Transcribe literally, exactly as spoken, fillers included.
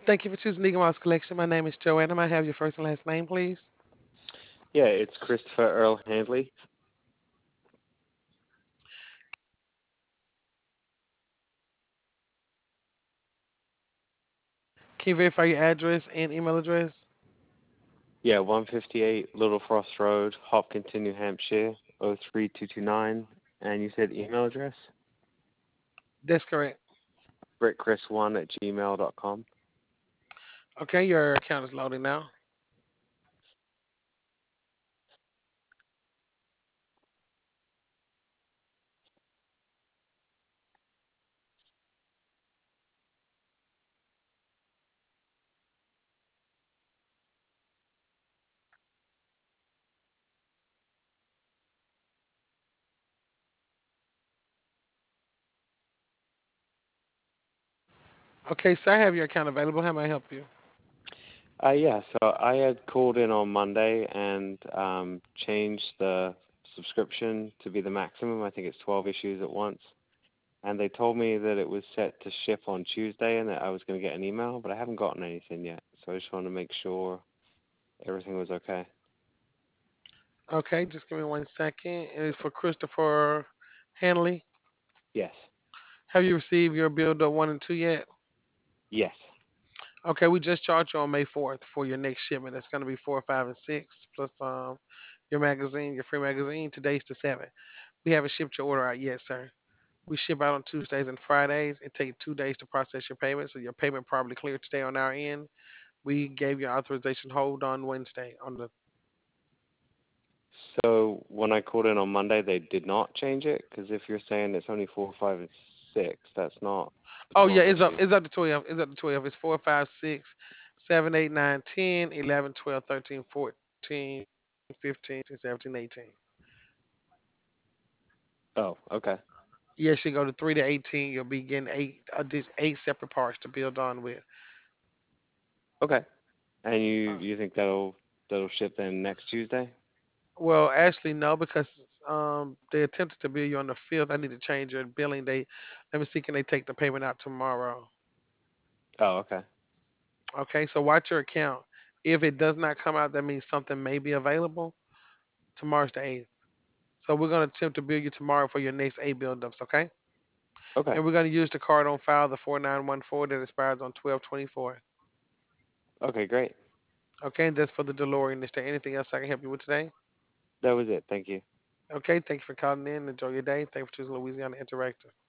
Thank you for choosing Eagle Mouse Collection. My name is Joanna. May I have your first and last name, please? Yeah, it's Christopher Earl Handley. Can you verify your address and email address? Yeah, one fifty-eight Little Frost Road, Hopkinton, New Hampshire, O three two two nine. And you said email address? That's correct. brickchris one at gmail dot com. Okay, your account is loading now. Okay, so I have your account available. How may I help you? Uh, yeah, so I had called in on Monday and um, changed the subscription to be the maximum. I think it's twelve issues at once. And they told me that it was set to ship on Tuesday and that I was going to get an email, but I haven't gotten anything yet. So I just wanted to make sure everything was okay. Okay, just give me one second. It is for Christopher Hanley. Yes. Have you received your build up one and two yet? Yes. Okay, we just charged you on May fourth for your next shipment. That's going to be four, five, and six, plus um your magazine, your free magazine. Today's the seventh. We haven't shipped your order out yet, sir. We ship out on Tuesdays and Fridays. It takes two days to process your payment, so your payment probably cleared today on our end. We gave you authorization hold on Wednesday on the. So when I called in on Monday, they did not change it because if you're saying it's only four, five, and six, that's not Oh yeah, twelve it's up. issues. It's up to twelve. It's up to twelve. It's four, five, six, seven, eight, nine, ten, eleven, twelve, thirteen, fourteen, fifteen, sixteen, seventeen, eighteen. Oh, okay, Yes, you go to three to eighteen. You'll be getting eight, uh, these eight separate parts to build on with. okay. And you Uh, you think that'll that'll ship then next Tuesday? well, actually, no, because um, they attempted to bill you on the fifth. I need to change your billing date. Let me see, can they take the payment out tomorrow? Oh, okay, Okay, so watch your account. If it does not come out, that means something may be available. Tomorrow's the eighth. So we're going to attempt to bill you tomorrow for your next eight build ups, okay? okay, And we're going to use the card on file, the four nine one four that expires on twelve twenty-four. okay, great. Okay, and that's for the DeLorean. Is there anything else I can help you with today? That was it. Thank you. Okay, thank you for calling in. Enjoy your day. Thank you for choosing Louisiana Interactive.